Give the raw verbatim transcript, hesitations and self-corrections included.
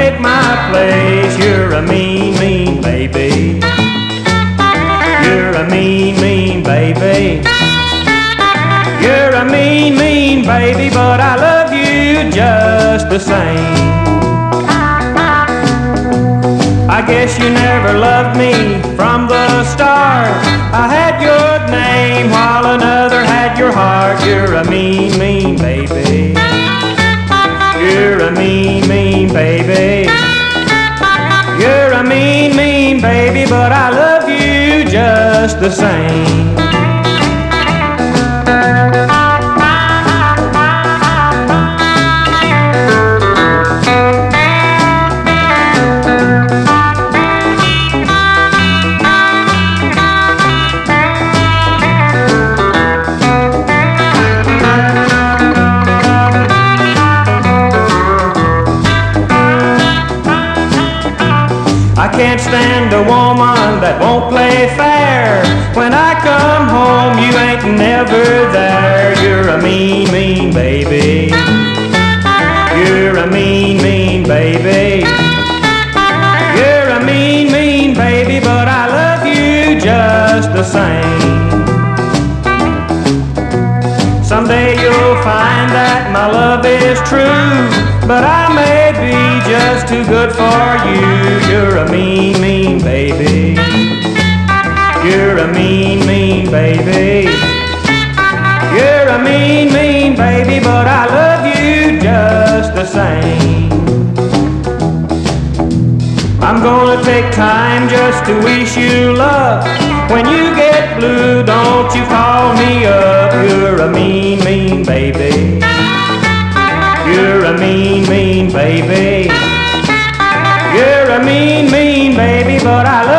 take my place. You're a mean, mean baby. You're a mean, mean baby. You're a mean, mean baby, but I love you just the same. I guess you never loved me from the start. I had your name while another had your heart. You're a mean, mean baby. You're a mean, mean baby. You're a mean, mean baby, but I love you just the same. I can't stand a woman that won't play fair. When I come home, you ain't never there. You're a mean, mean baby. You're a mean, mean baby. You're a mean, mean baby, but I love you just the same. Someday you'll find that my love is true, but I may be just too good for you. You're a mean, mean baby. You're a mean, mean baby. You're a mean, mean baby, but I love you just the same. I'm gonna take time just to wish you luck. When you get blue, don't you call me up. You're a mean, mean baby. You're a mean, mean baby. You're a mean, mean baby, but I love you.